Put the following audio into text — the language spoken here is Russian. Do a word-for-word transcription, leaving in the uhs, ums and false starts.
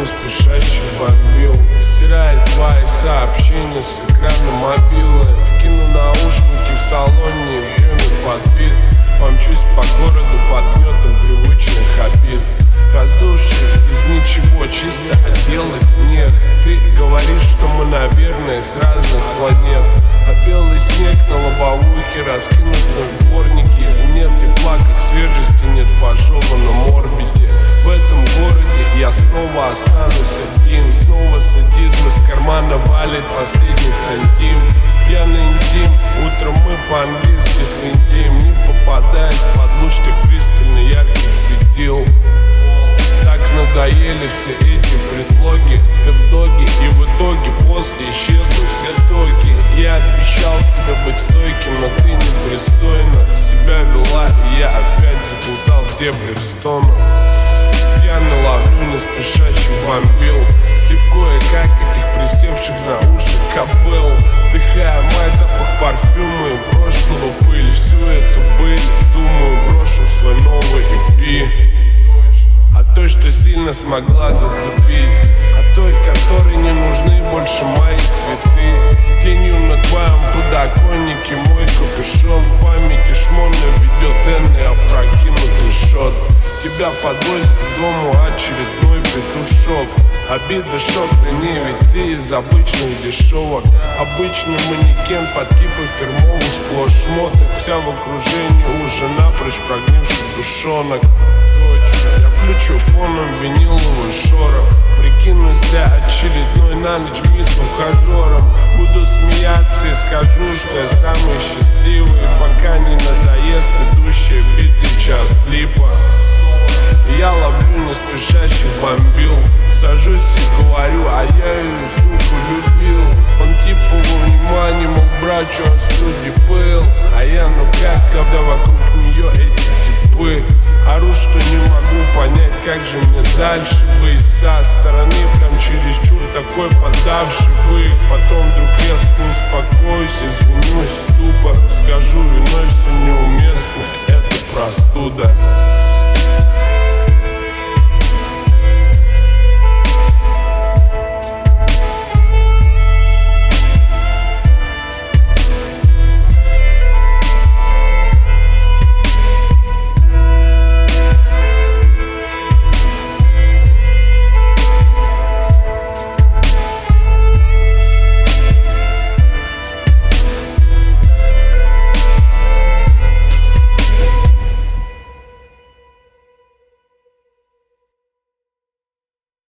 спешащих бомбил. Стирает твои сообщения с экрана мобилы. Вкину наушники в салоне, время подбит. Помчусь по городу под гнетом привычных обид, раздувших из ничего чисто отделать нет. Ты говоришь, что мы, наверное, с разных планет, а белый снег на лобовухе раскинут в дворнике. Нет тепла, как свежести нет в пожеванном орбите. В этом городе я снова останусь один. Снова садизм из кармана валит последний сантим. Пьяный интим, утром мы по-английски свинтим, не попадаясь под луч тех пристально ярких светил. Так надоели все эти предлоги. Ты в доге, и в итоге после исчезли все токи. Я обещал себе быть стойким, но ты непристойно себя вела, и я опять заплутал в дебрях стонов. Пьяно ловлю не спешащих бомбил, слив кое-как этих присевших на уши кобыл. Вдыхая мой запах парфюма и прошлого пыль. Всю эту быль, думаю, брошу в свой новый и пи. А той, что сильно смогла зацепить, а той, которой не нужны больше мои цветы. Тенью на твоем подоконнике мой капюшон. В памяти шмона ведет энный опрокинутый шот. Тебя подвозит к дому очередной петушок. Обида, шок, да не, ведь ты из обычных дешевок. Обычный манекен под кипой фирмовых сплошь шмоток. Вся в окружении уже напрочь прогнивших душонок. Я включу фоном виниловый шорох, прикинусь для очередной на ночь мисс ухажером. Буду смеяться и скажу, что я самый счастливый, пока не надоест идущий битый час липа. Я ловлю не спешащих бомбил, сажусь и говорю, а я ее, суку, любил. Он типа во внимание, мол, брат, чё в студии был. А я, ну как, когда вокруг нее эти типы. Ору, что не могу понять, как же мне дальше быть. Со стороны прям чересчур такой подавший бык. Потом вдруг резко успокоюсь, извинюсь, ступор. Скажу, виной все неуместно, это простуда.